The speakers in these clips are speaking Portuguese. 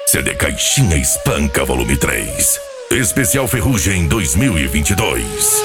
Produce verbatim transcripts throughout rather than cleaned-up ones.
C D Caixinha Espanca Volume três. Especial Ferrugem dois mil e vinte e dois.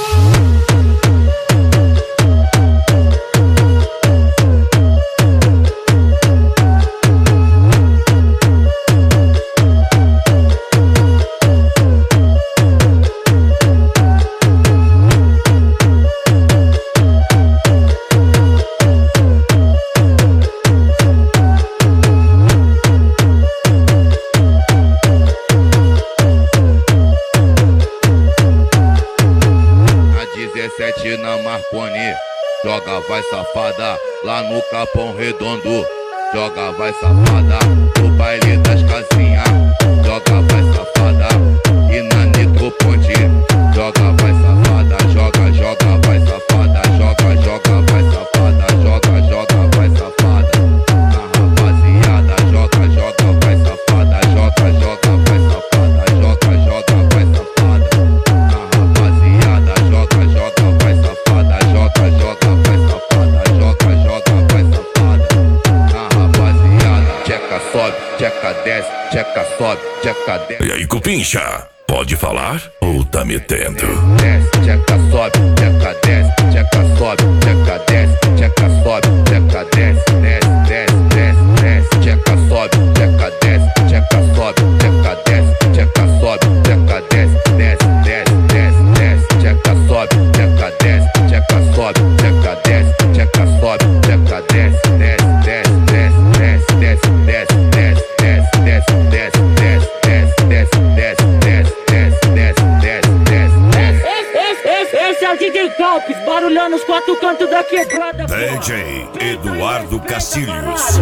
dezessete na Marconi, joga vai safada, lá no Capão Redondo, joga vai safada, no baile das casinhas, joga vai safada, e na Nitro Ponte, joga vai safada, joga, joga vai safada, joga, joga vai safada, joga, joga vai safada, na rapaziada, joga, joga vai safada, joga, joga vai safada, joga, joga vai safada, na rapaziada, joga, joga vai safada, joga, joga vai safada, joga, joga vai safada, na rapaziada, tcheca sobe, tcheca desce, tcheca sobe, tcheca desce. E aí, Cupincha, pode falar ou tá metendo? Desce, tcheca sobe, tcheca desce, tcheca sobe, tcheca desce, tcheca sobe, tcheca desce, desce, desce, desce, desce, tcheca sobe, tcheca desce, tcheca sobe, tcheca desce, tcheca sobe, tcheca desce, desce, desce, desce, desce, tcheca sobe, tcheca desce, tcheca sobe, tcheca desce, tcheca sobe, tcheca desce, desce, desce, desce, desce, desce, desce, desce, desce, desce, desce, desce, desce, desce, desce, desce, desce. Esse é o D J Calpes, barulhando os quatro cantos da quebrada. D J Eduardo Cacilhos.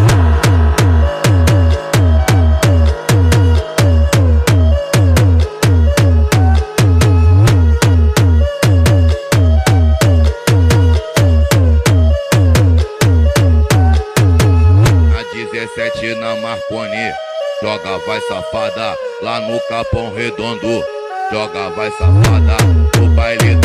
dezessete na Marconi, joga vai safada, lá no Capão Redondo, joga vai safada, no baile